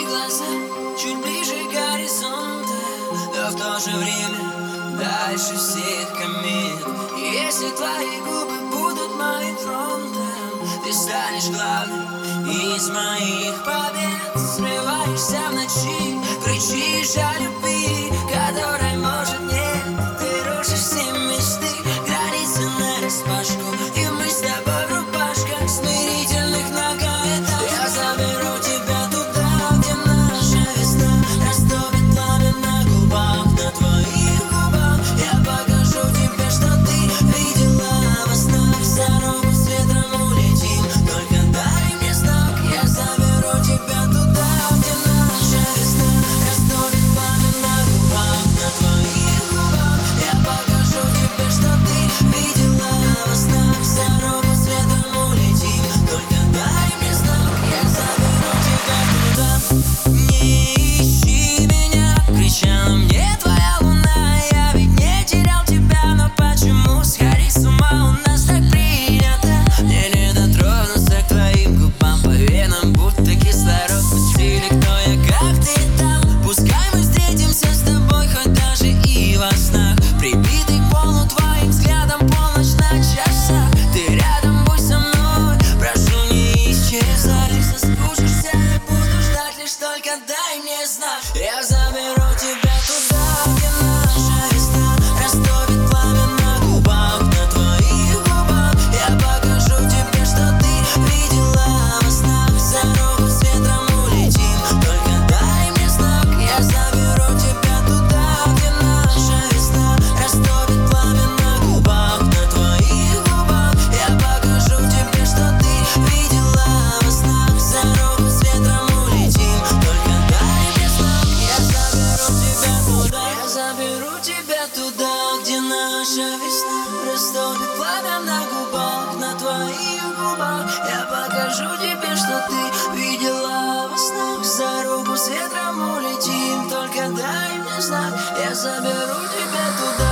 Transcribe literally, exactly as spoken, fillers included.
глаза чуть ближе к горизонту, но в то же время дальше всех комет. И если твои губы будут моим фронтом, ты станешь главным из моих побед. Срываешься в ночи, кричишь о любви, которой может нет. Ты рушишь все мечты, границы нараспашку, и мы с тобой в рубашках смирительных ногах. Я заберу тебя туда, где наша весна растопит пламя на губах, на твоих губах. Я покажу тебе, что ты видела во снах. За руку с ветром улетим, только дай мне знак. Я заберу тебя туда, где наша весна растопит пламя на губах, на твоих губах. Я покажу тебе, что ты видела во снах. За руку с ветром улетим, только дай мне знак. Я заберу тебя туда. Не ищи меня, кричала мне твоя луна. Я ведь не терял тебя, но почему сходить с ума у нас так принято? Мне не дотронуться к твоим губам, по венам будто кислород пустили. Кто я, как ты там? Пускай мы встретимся с тобой хоть даже и во снах, прибитый к полу твоим взглядом, полночь на часах. Ты рядом, будь со мной, прошу, не исчезай. Соскучишься, я буду ждать, лишь только дай мне знак. Я заберу тебя туда, где наша весна растопит пламя на губах, на твоих губах. Я покажу тебе, что ты видела во снах. За руку с ветром улетим, только дай мне знак. Я заберу тебя туда, где наша весна растопит пламя на губах, на твоих губах. Я покажу тебе, что ты видела во снах. За руку с ветром улетим, только дай мне знак. Я заберу тебя туда, я заберу тебя туда, где наша весна растопит пламя на губах, на твоих губах. Я покажу тебе, что ты видела во снах. За руку с ветром улетим, только дай мне знак. Я заберу тебя туда.